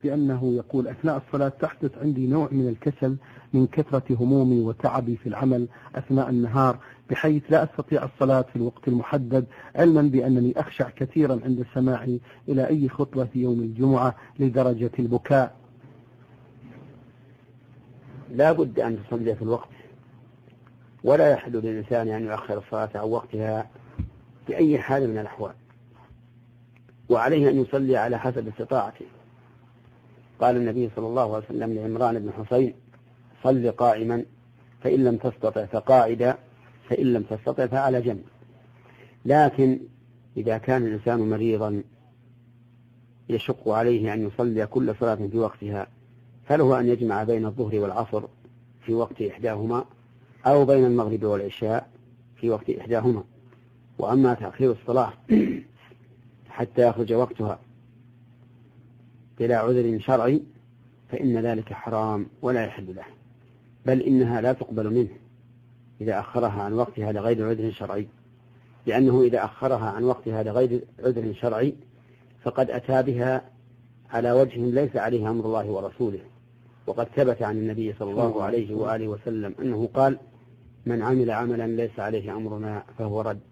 لأنه يقول أثناء الصلاة تحدث عندي نوع من الكسل من كثرة همومي وتعبي في العمل أثناء النهار، بحيث لا أستطيع الصلاة في الوقت المحدد، علما بأنني أخشع كثيرا عند سماعي إلى أي خطبة في يوم الجمعة لدرجة البكاء. لا بد أن تصلي في الوقت، ولا يحل للإنسان أن يؤخر الصلاة عن وقتها بأي حال من الأحوال، وعليه أن يصلي على حسب استطاعته. قال النبي صلى الله عليه وسلم لعمران بن حصين: صل قائما، فإن لم تستطع فقاعدا، فإن لم تستطع فعلى جنب. لكن إذا كان الإنسان مريضا يشق عليه أن يصلي كل صلاة في وقتها، فله أن يجمع بين الظهر والعصر في وقت إحداهما، أو بين المغرب والعشاء في وقت إحداهما. وأما تأخير الصلاة حتى يخرج وقتها بلا عذر شرعي فإن ذلك حرام ولا يحل له، بل إنها لا تقبل منه إذا أخرها عن وقتها لغير عذر شرعي، لأنه إذا أخرها عن وقتها لغير عذر شرعي فقد أتى بها على وجه ليس عليه أمر الله ورسوله. وقد ثبت عن النبي صلى الله عليه وآله وسلم أنه قال: من عمل عملا ليس عليه أمرنا فهو رد.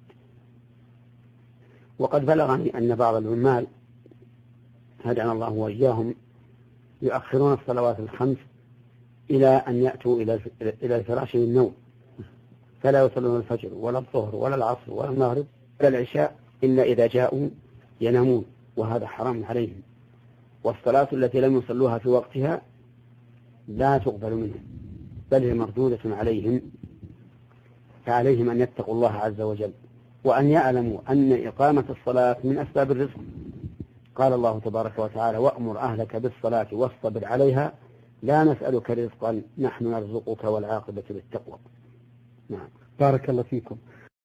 وقد بلغني أن بعض العمال هدعنا الله وإياهم يؤخرون الصلوات الخمس إلى أن يأتوا إلى الفراش من النوم، فلا يصلون الفجر ولا الظهر ولا العصر ولا المغرب ولا العشاء إلا إذا جاءوا ينامون، وهذا حرام عليهم. والصلاة التي لم يصلوها في وقتها لا تقبل منهم، بل هي مردودة عليهم، فعليهم أن يتقوا الله عز وجل، وأن يعلموا أن إقامة الصلاة من أسباب الرزق. قال الله تبارك وتعالى: وأمر أهلك بالصلاة واصطبر عليها لا نسألك رزقا نحن نرزقك والعاقبة للتقوى. نعم. بارك الله فيكم.